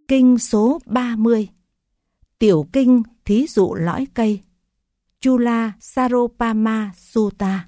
Kinh số 30. Tiểu kinh thí dụ lõi cây. Chula Saropama Sutta.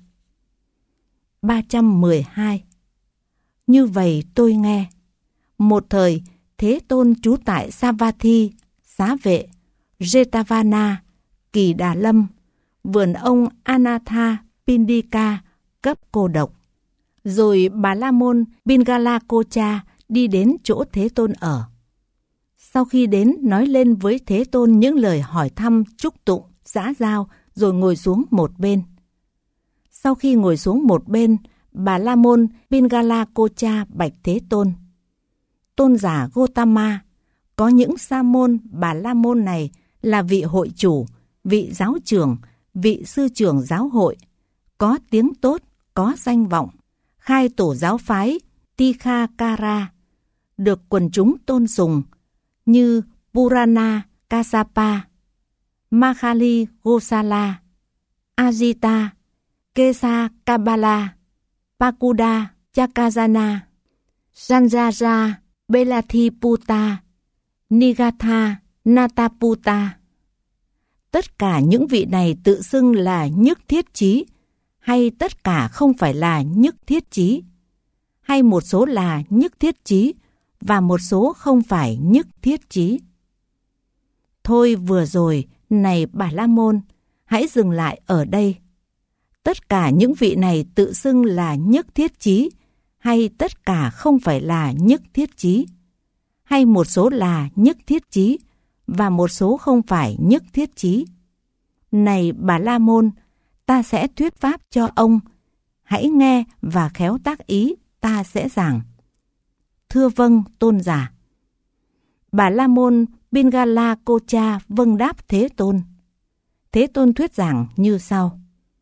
312. Như vậy tôi nghe. Một thời, Thế Tôn trú tại Savatthi, Xá Vệ, Jetavana, Kỳ Đà Lâm, vườn ông Anatha Pindika cấp cô độc. Rồi Bà La Môn Pingalakocha đi đến chỗ Thế Tôn ở. Sau khi đến, nói lên với Thế Tôn những lời hỏi thăm, chúc tụng, xã giao, rồi ngồi xuống một bên. Sau khi ngồi xuống một bên, Bà La Môn Pingalakocha bạch Thế Tôn: Tôn giả Gotama, có những sa môn Bà La Môn này là vị hội chủ, vị giáo trưởng, vị sư trưởng giáo hội, có tiếng tốt, có danh vọng, khai tổ giáo phái Tikakara, được quần chúng tôn sùng, như Purana Kassapa, Makhali Gosala, Ajita, Kesa Kabala, Pakuda Chakazana, Sanjaya Belathiputta, Nigatha Nataputta. Tất cả những vị này tự xưng là nhất thiết chí, hay tất cả không phải là nhất thiết chí, hay một số là nhất thiết chí và một số không phải nhất thiết chí. Thôi vừa rồi, này Bà La Môn, hãy dừng lại ở đây. Tất cả những vị này tự xưng là nhất thiết chí, hay tất cả không phải là nhất thiết chí, hay một số là nhất thiết chí và một số không phải nhất thiết chí. Này Bà La Môn, ta sẽ thuyết pháp cho ông. Hãy nghe và khéo tác ý, ta sẽ giảng. Thưa vâng, tôn giả. Bà La Môn Pingalakocha vâng đáp Thế Tôn. Thế Tôn thuyết giảng như sau.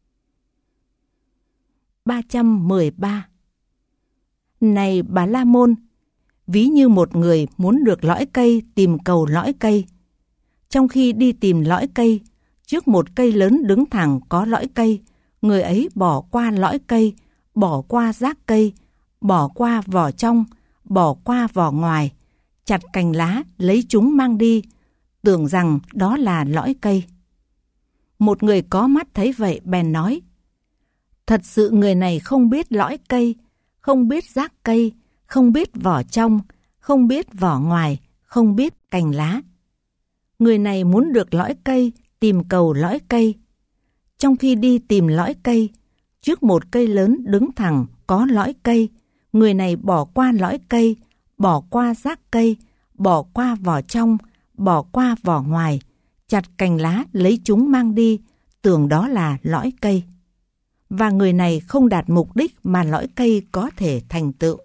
313. Này Bà La Môn, ví như một người muốn được lõi cây tìm cầu lõi cây. Trong khi đi tìm lõi cây, trước một cây lớn đứng thẳng có lõi cây, người ấy bỏ qua lõi cây, bỏ qua rác cây, bỏ qua vỏ trong, bỏ qua vỏ ngoài, chặt cành lá lấy chúng mang đi, tưởng rằng đó là lõi cây. Một người có mắt thấy vậy bèn nói: Thật sự người này không biết lõi cây, không biết rác cây, không biết vỏ trong, không biết vỏ ngoài, không biết cành lá. Người này muốn được lõi cây, tìm cầu lõi cây. Trong khi đi tìm lõi cây, trước một cây lớn đứng thẳng có lõi cây, người này bỏ qua lõi cây, bỏ qua rác cây, bỏ qua vỏ trong, bỏ qua vỏ ngoài, chặt cành lá lấy chúng mang đi, tưởng đó là lõi cây. Và người này không đạt mục đích mà lõi cây có thể thành tựu.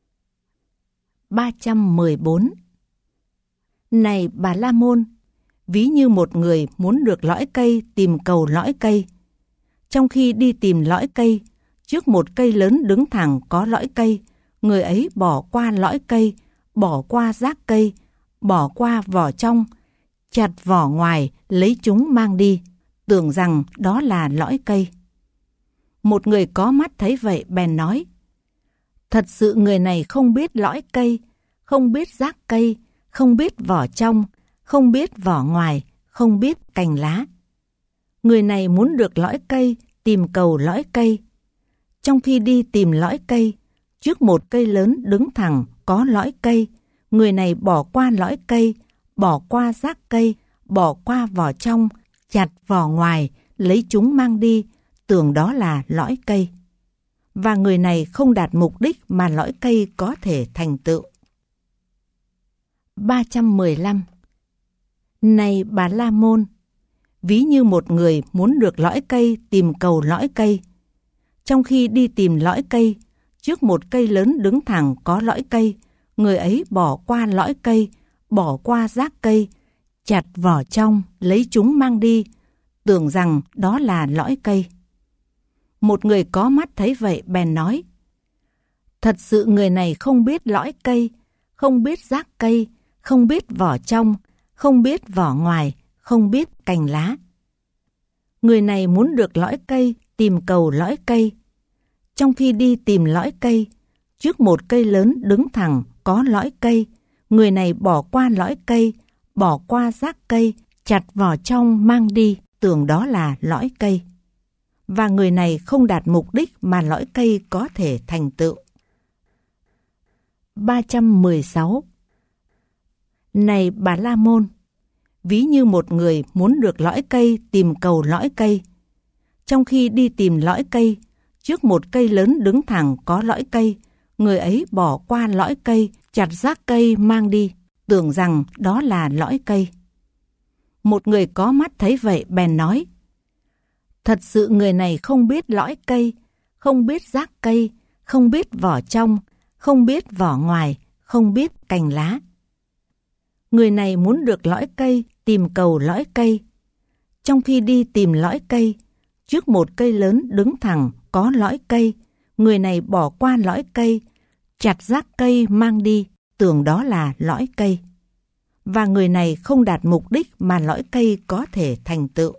314. Này Bà La Môn, ví như một người muốn được lõi cây tìm cầu lõi cây. Trong khi đi tìm lõi cây, trước một cây lớn đứng thẳng có lõi cây, người ấy bỏ qua lõi cây, bỏ qua rác cây, bỏ qua vỏ trong, chặt vỏ ngoài lấy chúng mang đi, tưởng rằng đó là lõi cây. Một người có mắt thấy vậy bèn nói: Thật sự người này không biết lõi cây, không biết rác cây, không biết vỏ trong, không biết vỏ ngoài, không biết cành lá. Người này muốn được lõi cây, tìm cầu lõi cây. Trong khi đi tìm lõi cây, trước một cây lớn đứng thẳng có lõi cây, người này bỏ qua lõi cây, bỏ qua rác cây, bỏ qua vỏ trong, chặt vỏ ngoài, lấy chúng mang đi, tưởng đó là lõi cây. Và người này không đạt mục đích mà lõi cây có thể thành tựu. 315. Này Bà La Môn, ví như một người muốn được lõi cây tìm cầu lõi cây. Trong khi đi tìm lõi cây, trước một cây lớn đứng thẳng có lõi cây, người ấy bỏ qua lõi cây, bỏ qua rác cây, chặt vỏ trong, lấy chúng mang đi, tưởng rằng đó là lõi cây. Một người có mắt thấy vậy bèn nói: Thật sự người này không biết lõi cây, không biết rác cây, không biết vỏ trong, không biết vỏ ngoài, không biết cành lá. Người này muốn được lõi cây, tìm cầu lõi cây. Trong khi đi tìm lõi cây, trước một cây lớn đứng thẳng có lõi cây, người này bỏ qua lõi cây, bỏ qua rác cây, chặt vỏ trong mang đi, tưởng đó là lõi cây. Và người này không đạt mục đích mà lõi cây có thể thành tựu. 316. Này Bà La Môn, ví như một người muốn được lõi cây tìm cầu lõi cây. Trong khi đi tìm lõi cây, trước một cây lớn đứng thẳng có lõi cây, người ấy bỏ qua lõi cây, chặt rác cây mang đi, tưởng rằng đó là lõi cây. Một người có mắt thấy vậy bèn nói: thật sự người này không biết lõi cây, không biết rác cây, không biết vỏ trong, không biết vỏ ngoài, không biết cành lá. Người này muốn được lõi cây, tìm cầu lõi cây. Trong khi đi tìm lõi cây, trước một cây lớn đứng thẳng có lõi cây, người này bỏ qua lõi cây, chặt rác cây mang đi, tưởng đó là lõi cây. Và người này không đạt mục đích mà lõi cây có thể thành tựu.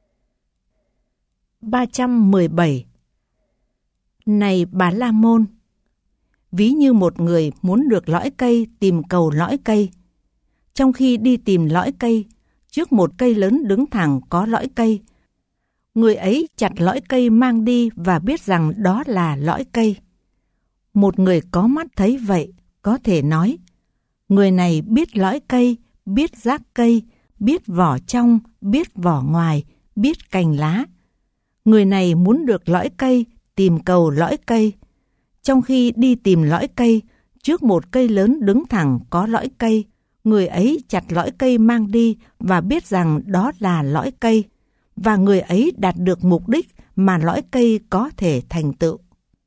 317. Này Bà La Môn, ví như một người muốn được lõi cây tìm cầu lõi cây. Trong khi đi tìm lõi cây, trước một cây lớn đứng thẳng có lõi cây, người ấy chặt lõi cây mang đi và biết rằng đó là lõi cây. Một người có mắt thấy vậy có thể nói: người này biết lõi cây, biết rác cây, biết vỏ trong, biết vỏ ngoài, biết cành lá. Người này muốn được lõi cây, tìm cầu lõi cây. Trong khi đi tìm lõi cây, trước một cây lớn đứng thẳng có lõi cây, người ấy chặt lõi cây mang đi và biết rằng đó là lõi cây. Và người ấy đạt được mục đích mà lõi cây có thể thành tựu.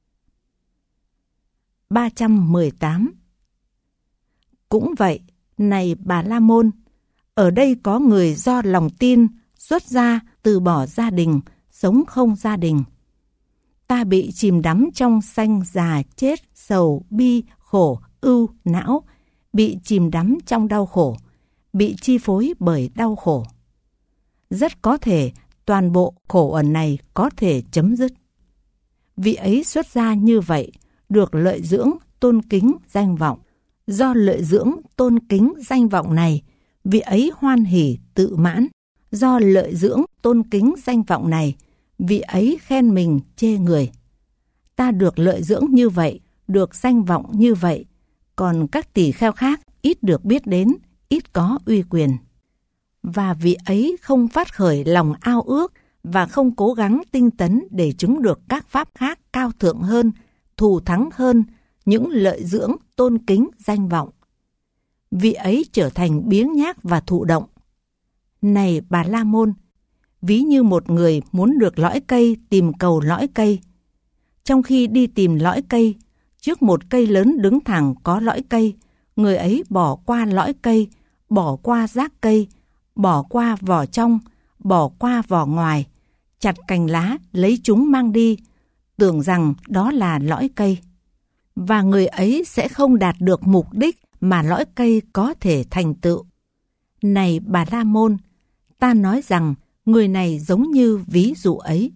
318. Cũng vậy, này Bà La Môn, ở đây có người do lòng tin xuất gia từ bỏ gia đình, sống không gia đình. Ta bị chìm đắm trong sanh già chết, sầu, bi, khổ, ưu, não, bị chìm đắm trong đau khổ, bị chi phối bởi đau khổ. Rất có thể toàn bộ khổ ẩn này có thể chấm dứt. Vị ấy xuất gia như vậy, được lợi dưỡng, tôn kính, danh vọng. Do lợi dưỡng, tôn kính, danh vọng này, vị ấy hoan hỉ, tự mãn. Do lợi dưỡng, tôn kính, danh vọng này, vị ấy khen mình, chê người. Ta được lợi dưỡng như vậy, được danh vọng như vậy, còn các tỳ kheo khác ít được biết đến, ít có uy quyền. Và vị ấy không phát khởi lòng ao ước và không cố gắng tinh tấn để chứng được các pháp khác cao thượng hơn, thù thắng hơn những lợi dưỡng, tôn kính, danh vọng. Vị ấy trở thành biếng nhác và thụ động. Này Bà La Môn, ví như một người muốn được lõi cây tìm cầu lõi cây. Trong khi đi tìm lõi cây, trước một cây lớn đứng thẳng có lõi cây, người ấy bỏ qua lõi cây, bỏ qua rác cây, bỏ qua vỏ trong, bỏ qua vỏ ngoài, chặt cành lá lấy chúng mang đi, tưởng rằng đó là lõi cây. Và người ấy sẽ không đạt được mục đích mà lõi cây có thể thành tựu. Này Bà La Môn, ta nói rằng người này giống như ví dụ ấy.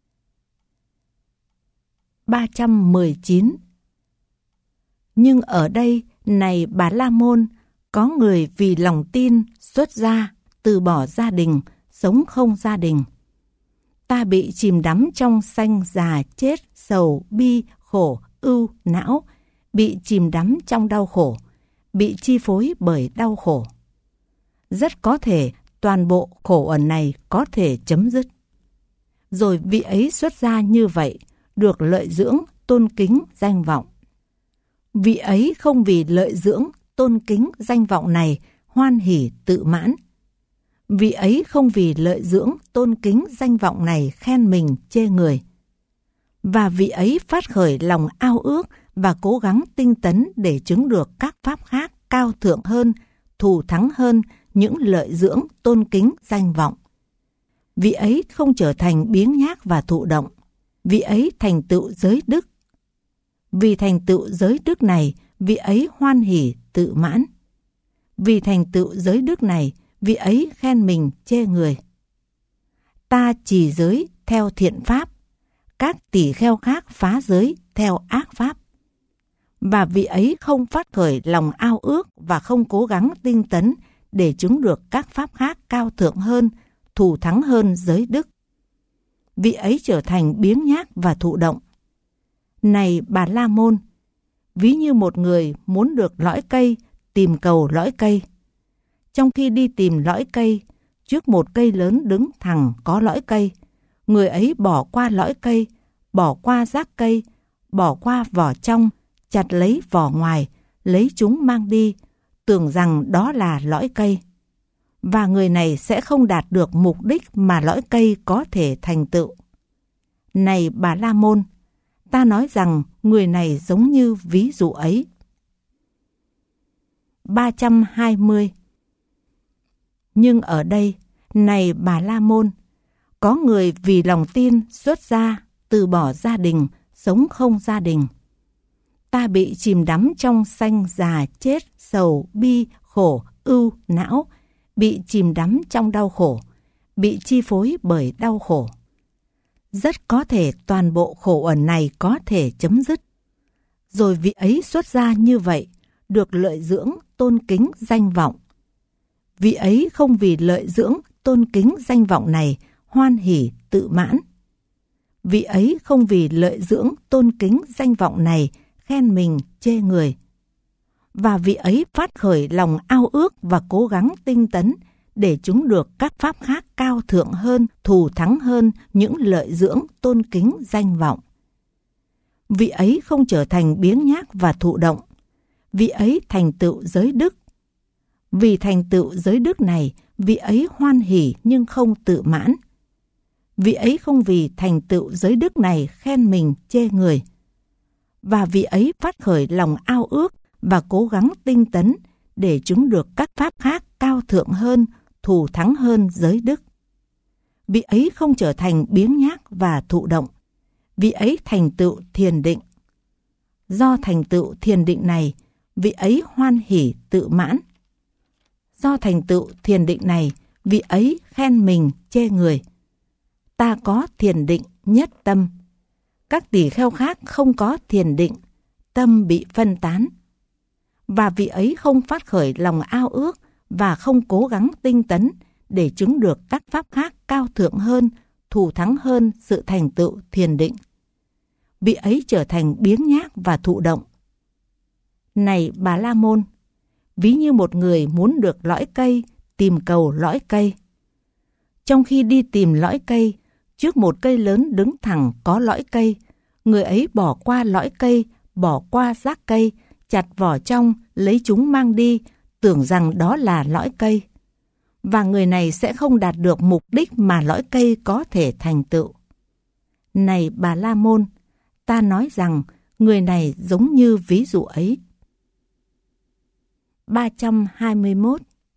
319. Nhưng ở đây, này Bà La Môn, có người vì lòng tin xuất gia, từ bỏ gia đình, sống không gia đình. Ta bị chìm đắm trong sanh già chết, sầu, bi, khổ, ưu, não, bị chìm đắm trong đau khổ, bị chi phối bởi đau khổ. Rất có thể toàn bộ khổ ẩn này có thể chấm dứt. Rồi vị ấy xuất gia như vậy, được lợi dưỡng, tôn kính, danh vọng. Vị ấy không vì lợi dưỡng, tôn kính, danh vọng này hoan hỉ tự mãn. Vị ấy không vì lợi dưỡng, tôn kính, danh vọng này khen mình, chê người. Và vị ấy phát khởi lòng ao ước và cố gắng tinh tấn để chứng được các pháp khác cao thượng hơn, thù thắng hơn những lợi dưỡng, tôn kính, danh vọng. Vị ấy không trở thành biếng nhác và thụ động. Vị ấy thành tựu giới đức. Vì thành tựu giới đức này, vị ấy hoan hỉ tự mãn. Vì thành tựu giới đức này, vị ấy khen mình, chê người. Ta trì giới theo thiện pháp, các tỷ kheo khác phá giới theo ác pháp. Và vị ấy không phát khởi lòng ao ước và không cố gắng tinh tấn để chứng được các pháp khác cao thượng hơn, thù thắng hơn giới đức. Vị ấy trở thành biếng nhác và thụ động. Này Bà La Môn, ví như một người muốn được lõi cây, tìm cầu lõi cây. Trong khi đi tìm lõi cây, trước một cây lớn đứng thẳng có lõi cây, người ấy bỏ qua lõi cây, bỏ qua rác cây, bỏ qua vỏ trong, chặt lấy vỏ ngoài, lấy chúng mang đi, tưởng rằng đó là lõi cây. Và người này sẽ không đạt được mục đích mà lõi cây có thể thành tựu. Này Bà La Môn, ta nói rằng người này giống như ví dụ ấy. 320. Nhưng ở đây, này Bà La Môn, có người vì lòng tin xuất gia, từ bỏ gia đình, sống không gia đình. Ta bị chìm đắm trong sanh già chết, sầu, bi, khổ, ưu, não, bị chìm đắm trong đau khổ, bị chi phối bởi đau khổ. Rất có thể toàn bộ khổ ẩn này có thể chấm dứt. Rồi vị ấy xuất gia như vậy, được lợi dưỡng, tôn kính, danh vọng. Vị ấy không vì lợi dưỡng, tôn kính, danh vọng này, hoan hỉ, tự mãn. Vị ấy không vì lợi dưỡng, tôn kính, danh vọng này, khen mình, chê người. Và vị ấy phát khởi lòng ao ước và cố gắng tinh tấn để chúng được các pháp khác cao thượng hơn, thù thắng hơn những lợi dưỡng, tôn kính, danh vọng. Vị ấy không trở thành biếng nhác và thụ động. Vị ấy thành tựu giới đức. Vì thành tựu giới đức này, vị ấy hoan hỉ nhưng không tự mãn. Vị ấy không vì thành tựu giới đức này khen mình, chê người. Và vị ấy phát khởi lòng ao ước và cố gắng tinh tấn để chúng được các pháp khác cao thượng hơn, thù thắng hơn giới đức. Vị ấy không trở thành biếng nhác và thụ động. Vị ấy thành tựu thiền định. Do thành tựu thiền định này, vị ấy hoan hỉ tự mãn. Do thành tựu thiền định này, vị ấy khen mình, chê người. Ta có thiền định nhất tâm. Các tỳ kheo khác không có thiền định, tâm bị phân tán. Và vị ấy không phát khởi lòng ao ước và không cố gắng tinh tấn để chứng được các pháp khác cao thượng hơn, thù thắng hơn sự thành tựu thiền định. Vị ấy trở thành biếng nhác và thụ động. Này Bà La Môn, ví như một người muốn được lõi cây, tìm cầu lõi cây. Trong khi đi tìm lõi cây, trước một cây lớn đứng thẳng có lõi cây, người ấy bỏ qua lõi cây, bỏ qua rác cây, chặt vỏ trong, lấy chúng mang đi, tưởng rằng đó là lõi cây. Và người này sẽ không đạt được mục đích mà lõi cây có thể thành tựu. Này Bà La Môn, ta nói rằng người này giống như ví dụ ấy. 321.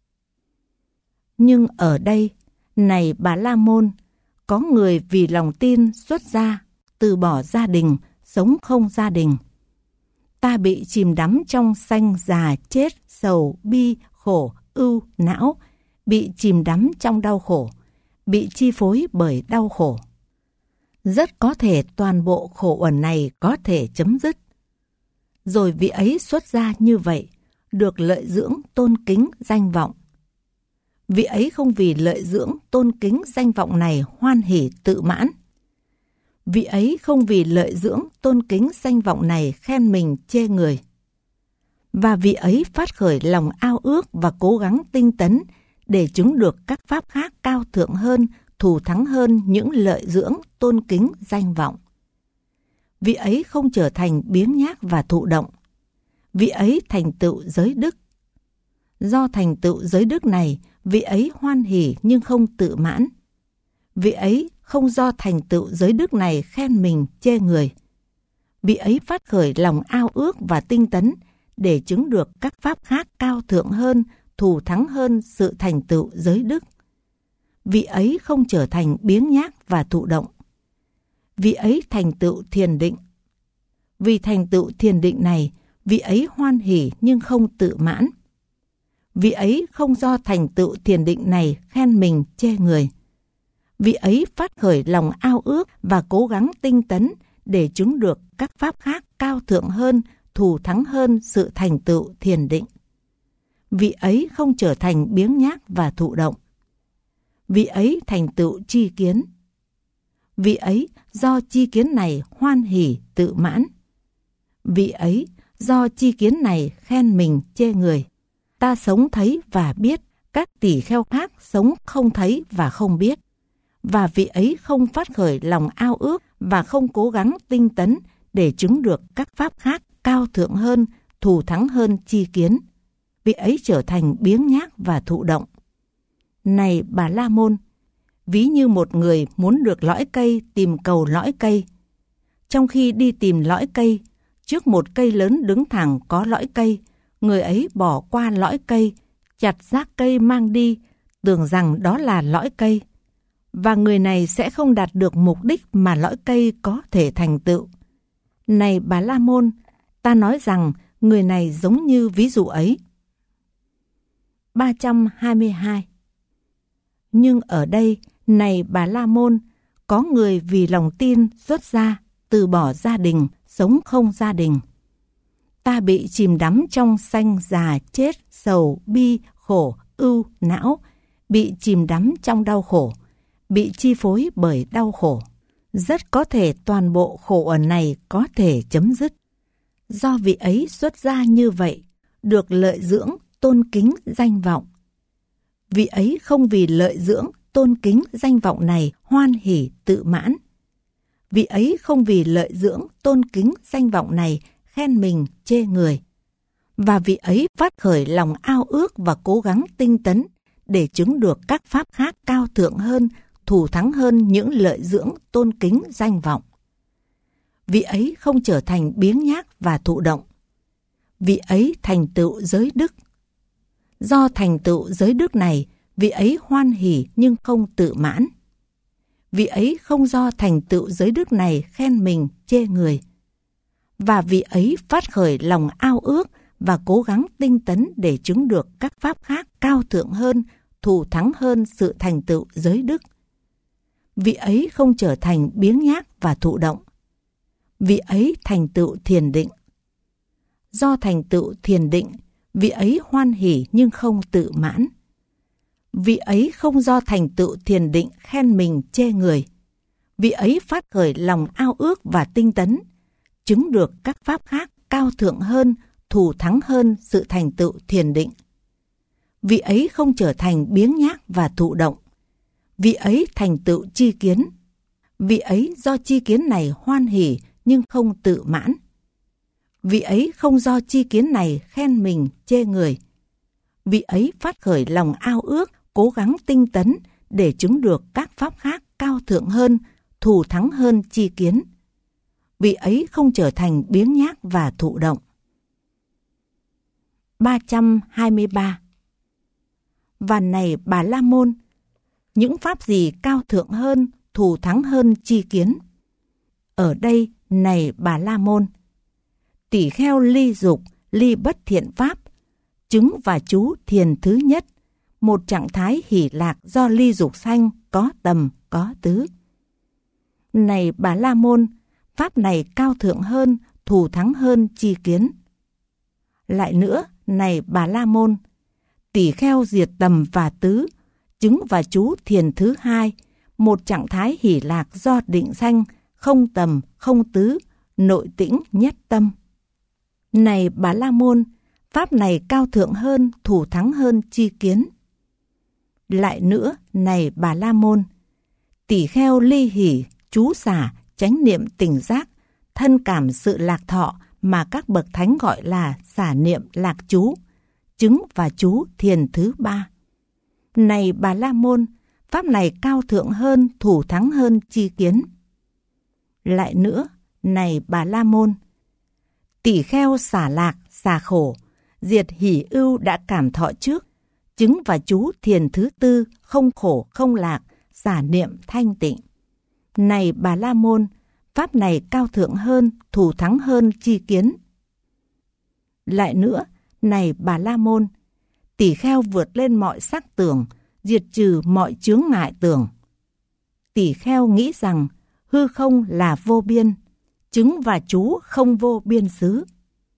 Nhưng ở đây, này Bà La Môn, có người vì lòng tin xuất gia, từ bỏ gia đình, sống không gia đình. Ta bị chìm đắm trong sanh già chết, sầu, bi, khổ, ưu, não, bị chìm đắm trong đau khổ, bị chi phối bởi đau khổ. Rất có thể toàn bộ khổ uẩn này có thể chấm dứt. Rồi vị ấy xuất gia như vậy, được lợi dưỡng, tôn kính, danh vọng. Vị ấy không vì lợi dưỡng, tôn kính, danh vọng này hoan hỉ tự mãn. Vị ấy không vì lợi dưỡng, tôn kính, danh vọng này khen mình, chê người. Và vị ấy phát khởi lòng ao ước và cố gắng tinh tấn để chứng được các pháp khác cao thượng hơn, thù thắng hơn những lợi dưỡng, tôn kính, danh vọng. Vị ấy không trở thành biếng nhác và thụ động. Vị ấy thành tựu giới đức. Do thành tựu giới đức này, vị ấy hoan hỉ nhưng không tự mãn. Vị ấy không do thành tựu giới đức này khen mình, chê người. Vị ấy phát khởi lòng ao ước và tinh tấn để chứng được các pháp khác cao thượng hơn, thù thắng hơn sự thành tựu giới đức. Vị ấy không trở thành biếng nhác và thụ động. Vị ấy thành tựu thiền định. Vì thành tựu thiền định này, vị ấy hoan hỉ nhưng không tự mãn. Vị ấy không do thành tựu thiền định này khen mình, chê người. Vị ấy phát khởi lòng ao ước và cố gắng tinh tấn để chứng được các pháp khác cao thượng hơn, thù thắng hơn sự thành tựu thiền định. Vị ấy không trở thành biếng nhác và thụ động. Vị ấy thành tựu tri kiến. Vị ấy do tri kiến này hoan hỉ tự mãn. Vị ấy do tri kiến này khen mình chê người. Ta sống thấy và biết, các tỷ kheo khác sống không thấy và không biết. Và vị ấy không phát khởi lòng ao ước và không cố gắng tinh tấn để chứng được các pháp khác cao thượng hơn, thù thắng hơn tri kiến. Vị ấy trở thành biếng nhác và thụ động. Này Bà La Môn, ví như một người muốn được lõi cây tìm cầu lõi cây. Trong khi đi tìm lõi cây, trước một cây lớn đứng thẳng có lõi cây, người ấy bỏ qua lõi cây, chặt rác cây mang đi, tưởng rằng đó là lõi cây. Và người này sẽ không đạt được mục đích mà lõi cây có thể thành tựu. Này Bà La Môn, ta nói rằng người này giống như ví dụ ấy. 322. Nhưng ở đây, này Bà La Môn, có người vì lòng tin xuất gia, từ bỏ gia đình, sống không gia đình. Ta bị chìm đắm trong sanh già chết, sầu, bi, khổ, ưu, não, bị chìm đắm trong đau khổ, bị chi phối bởi đau khổ. Rất có thể toàn bộ khổ ẩn này có thể chấm dứt. Do vị ấy xuất gia như vậy, được lợi dưỡng, tôn kính, danh vọng. Vị ấy không vì lợi dưỡng, tôn kính, danh vọng này hoan hỉ tự mãn. Vị ấy không vì lợi dưỡng, tôn kính, danh vọng này khen mình chê người. Và vị ấy phát khởi lòng ao ước và cố gắng tinh tấn để chứng được các pháp khác cao thượng hơn, thù thắng hơn những lợi dưỡng, tôn kính, danh vọng. Vị ấy không trở thành biếng nhác và thụ động. Vị ấy thành tựu giới đức. Do thành tựu giới đức này, vị ấy hoan hỉ nhưng không tự mãn. Vị ấy không do thành tựu giới đức này khen mình chê người. Và vị ấy phát khởi lòng ao ước và cố gắng tinh tấn để chứng được các pháp khác cao thượng hơn, thù thắng hơn sự thành tựu giới đức. Vị ấy không trở thành biếng nhác và thụ động. Vị ấy thành tựu thiền định. Do thành tựu thiền định, vị ấy hoan hỉ nhưng không tự mãn. Vị ấy không do thành tựu thiền định khen mình chê người. Vị ấy phát khởi lòng ao ước và tinh tấn, chứng được các pháp khác cao thượng hơn, thù thắng hơn sự thành tựu thiền định. Vị ấy không trở thành biếng nhác và thụ động. Vị ấy thành tựu tri kiến. Vị ấy do tri kiến này hoan hỉ nhưng không tự mãn. Vị ấy không do tri kiến này khen mình chê người. Vị ấy phát khởi lòng ao ước, cố gắng tinh tấn để chứng được các pháp khác cao thượng hơn, thù thắng hơn tri kiến. Vị ấy không trở thành biếng nhác và thụ động. 323. Và này Bà La Môn, những pháp gì cao thượng hơn, thù thắng hơn tri kiến? Ở đây, này Bà La Môn, tỷ kheo ly dục, ly bất thiện pháp, chứng và chú thiền thứ nhất, một trạng thái hỷ lạc do ly dục sanh, có tầm, có tứ. Này Bà La Môn, pháp này cao thượng hơn, thù thắng hơn tri kiến. Lại nữa, này Bà La Môn, tỷ kheo diệt tầm và tứ, chứng và chú thiền thứ hai, một trạng thái hỷ lạc do định sanh, không tầm, không tứ, nội tĩnh nhất tâm. Này Bà La Môn, pháp này cao thượng hơn, thù thắng hơn tri kiến. Lại nữa, này Bà La Môn, tỷ kheo ly hỷ, chú xả, chánh niệm tỉnh giác, thân cảm sự lạc thọ mà các bậc thánh gọi là xả niệm lạc chú, chứng và chú thiền thứ ba. Này Bà La Môn, pháp này cao thượng hơn, thù thắng hơn tri kiến. Lại nữa, này Bà La Môn, tỷ kheo xả lạc, xả khổ, diệt hỷ ưu đã cảm thọ trước, chứng và chú thiền thứ tư, không khổ không lạc, xả niệm thanh tịnh. Này Bà La Môn, pháp này cao thượng hơn, thù thắng hơn tri kiến. Lại nữa, này Bà La Môn, tỷ kheo vượt lên mọi sắc tưởng, diệt trừ mọi chướng ngại tưởng. Tỷ kheo nghĩ rằng hư không là vô biên, chứng và chú không vô biên xứ.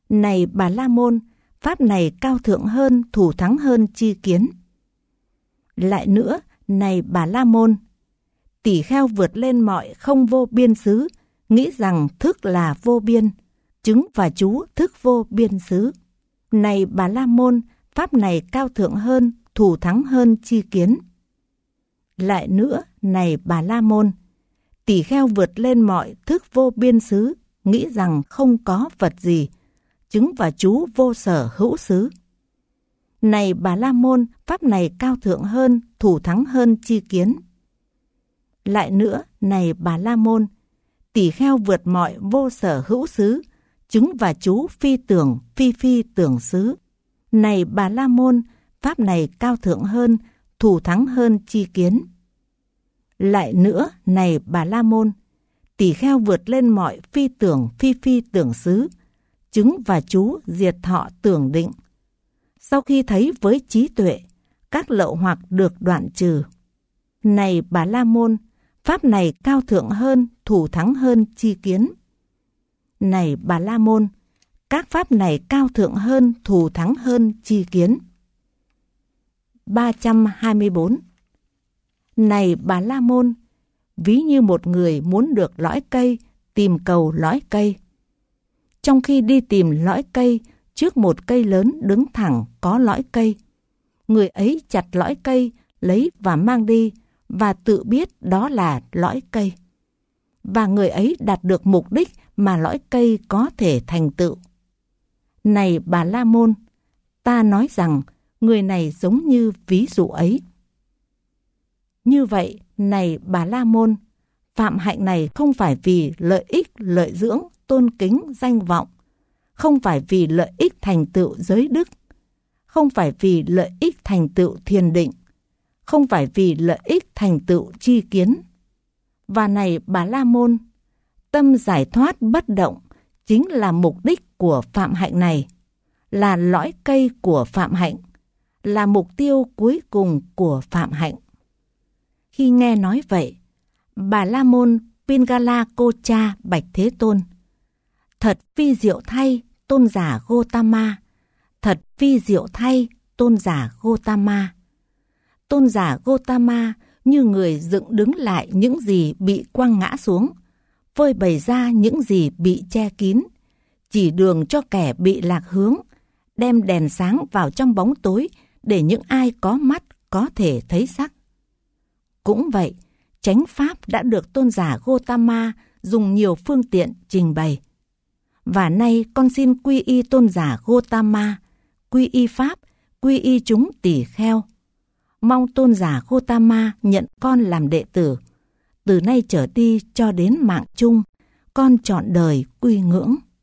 Này Bà La Môn, pháp này cao thượng hơn, thù thắng hơn chi kiến. Lại nữa, này Bà La Môn, tỷ kheo vượt lên mọi không vô biên xứ, nghĩ rằng thức là vô biên, chứng và chú thức vô biên xứ. Này Bà La Môn, pháp này cao thượng hơn, thù thắng hơn chi kiến. Lại nữa, này Bà La Môn, tỷ kheo vượt lên mọi thức vô biên xứ, nghĩ rằng không có vật gì, chứng và chú vô sở hữu xứ. Này Bà La Môn, pháp này cao thượng hơn, thù thắng hơn chi kiến. Lại nữa, này Bà La Môn, tỷ kheo vượt mọi vô sở hữu xứ, chứng và chú phi tưởng phi tưởng xứ. Này Bà La Môn, pháp này cao thượng hơn, thù thắng hơn chi kiến. Lại nữa, này Bà La Môn, tỷ kheo vượt lên mọi phi tưởng xứ, chứng và chú diệt thọ tưởng định. Sau khi thấy với trí tuệ, các lậu hoặc được đoạn trừ. Này Bà La Môn, pháp này cao thượng hơn, thù thắng hơn chi kiến. Này Bà La Môn, các pháp này cao thượng hơn, thù thắng hơn chi kiến. 324. Này Bà La Môn, ví như một người muốn được lõi cây, tìm cầu lõi cây. Trong khi đi tìm lõi cây, trước một cây lớn đứng thẳng có lõi cây, người ấy chặt lõi cây, lấy và mang đi, và tự biết đó là lõi cây. Và người ấy đạt được mục đích mà lõi cây có thể thành tựu. Này Bà La Môn, ta nói rằng người này giống như ví dụ ấy. Như vậy, này Bà La Môn, phạm hạnh này không phải vì lợi ích, lợi dưỡng, tôn kính, danh vọng, không phải vì lợi ích thành tựu giới đức, không phải vì lợi ích thành tựu thiền định, không phải vì lợi ích thành tựu chi kiến. Và này Bà La Môn, tâm giải thoát bất động chính là mục đích của phạm hạnh này, là lõi cây của phạm hạnh, là mục tiêu cuối cùng của phạm hạnh. Khi nghe nói vậy, Bà La Môn Pingala Kocha bạch Thế Tôn: thật phi diệu thay, tôn giả Gotama, thật phi diệu thay, tôn giả Gotama. Tôn giả Gotama như người dựng đứng lại những gì bị quăng ngã xuống, phơi bày ra những gì bị che kín, chỉ đường cho kẻ bị lạc hướng, đem đèn sáng vào trong bóng tối để những ai có mắt có thể thấy sắc. Cũng vậy, chánh pháp đã được tôn giả Gotama dùng nhiều phương tiện trình bày. Và nay con xin quy y tôn giả Gotama, quy y pháp, quy y chúng tỷ kheo. Mong tôn giả Gotama nhận con làm đệ tử. Từ nay trở đi cho đến mạng chung, con trọn đời quy ngưỡng.